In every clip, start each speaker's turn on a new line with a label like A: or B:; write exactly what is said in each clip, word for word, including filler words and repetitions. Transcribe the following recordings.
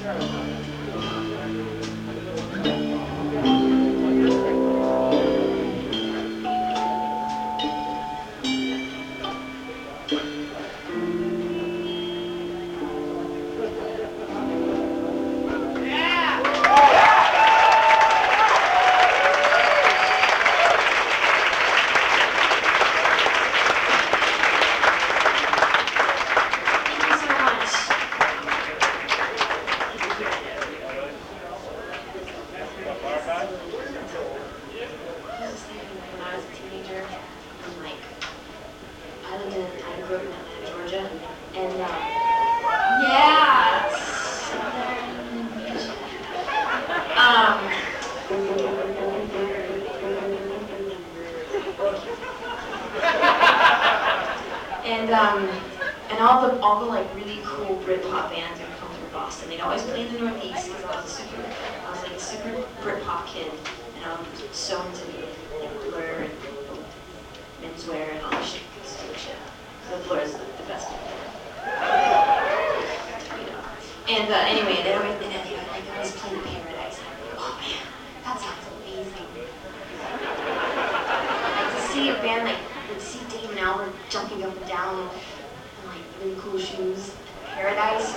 A: And um, and all the all the like really cool Britpop bands would come from Boston. They'd always play in the Northeast because I was a super, I was like a super Britpop kid, and I was so into like Blur and Menswear and all this shit. Stupid shit. So Blur is like the best band ever. You know. And uh, anyway, they always they they like they always play the Paradise. And I'm like, oh man, that sounds amazing. Like to see a band like. See Dave and Albert jumping up and down in like really cool shoes. Paradise.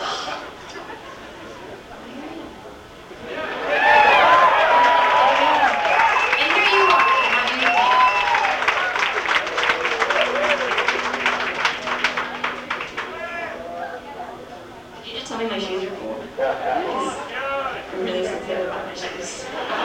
A: And here you are. How do you think? Did you just tell me my shoes are cool? I'm really sensitive about my shoes.